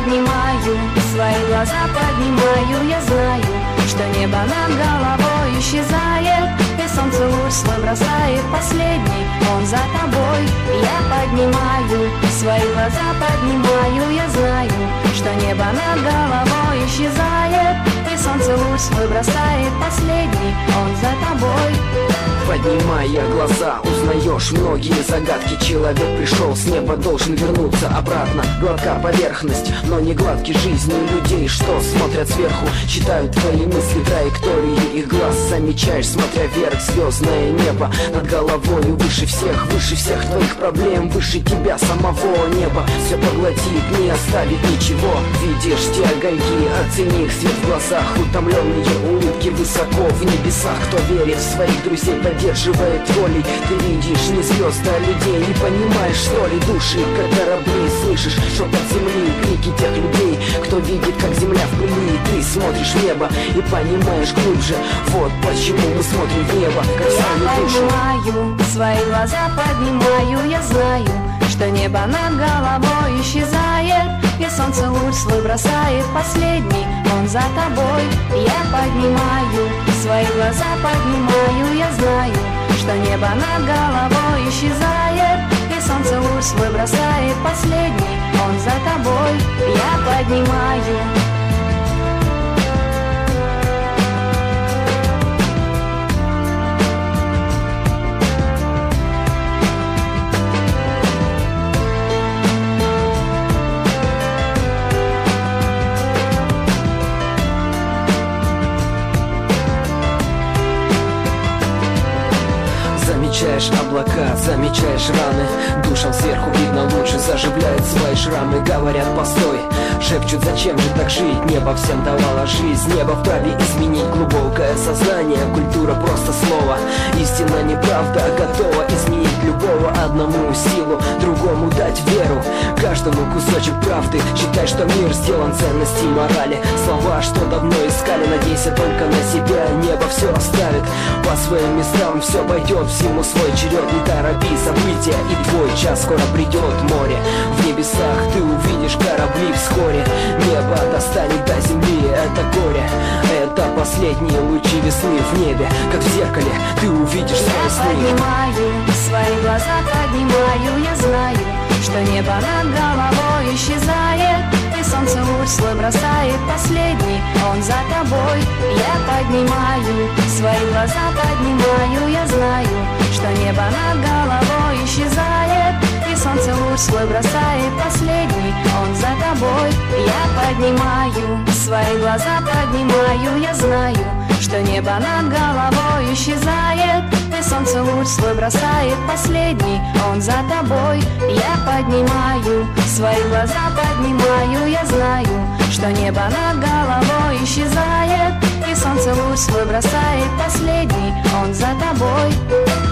поднимаю, свои глаза поднимаю, я знаю, что небо над головой исчезает, и солнце луч свой бросает последний, он за тобой. Я поднимаю, свои глаза поднимаю, я знаю, что небо над головой исчезает, и солнце луч свой бросает последний, он за тобой. Поднимая глаза, узнаешь многие загадки. Человек пришел с неба, должен вернуться обратно. Гладка поверхность, но не гладкий жизни людей, что смотрят сверху, читают твои мысли, траектории их глаз. Замечаешь, смотря вверх, звездное небо над головой, выше всех твоих проблем, выше тебя самого. Небо все поглотит, не оставит ничего. Видишь те огоньки, оцени их свет в глазах, утомленные улыбки высоко в небесах. Кто верит в своих друзей, поддерживает волей. Ты видишь не звезд, а людей, не понимаешь, что ли, души, как корабли. Слышишь шепот земли, крики тех людей, кто видит, как земля в пыли. Ты смотришь в небо и понимаешь глубже, вот почему мы смотрим в небо, как сами душу. Я поднимаю, свои глаза поднимаю, я знаю, что небо над головой исчезает, и солнце луч свой бросает последний, он за тобой. Я поднимаю, свои глаза поднимаю, я знаю, что небо над головой исчезает, и солнце луч свой бросает последний, он за тобой. Я поднимаю. Замечаешь облака, замечаешь раны, душам сверху видно лучше, заживляет свои шрамы. Говорят, постой, шепчут, зачем же так жить? Небо всем давало жизнь, небо вправе изменить глубокое сознание. Культура просто слово, истина неправда, готова изменить любого. Одному силу, другому дать веру, каждому кусочек правды. Считай, что мир сделан ценности морали. Слова, что давно искали, надейся только на себя. Небо все оставит по своим местам, все пойдет всему свой черед. Не торопи события, и твой час скоро придет. Море в небесах, ты увидишь корабли вскоре. Небо достанет до земли, это горе, это последние лучи весны в небе. Как в зеркале ты увидишь свои сны. Я поднимаю, свои глаза поднимаю, я знаю, что небо над головой исчезает, и солнце луч свой бросает последний, он за тобой. Я поднимаю, свои глаза поднимаю, я знаю, что небо над головой исчезает, и солнце луч свой бросает последний, он за тобой. Я поднимаю, свои глаза поднимаю, я знаю, что небо над головой исчезает, и солнце луч свой бросает последний, он за тобой. Я поднимаю, свои глаза поднимаю, я знаю, что небо над головой исчезает, и солнце луч свой бросает последний, он за тобой.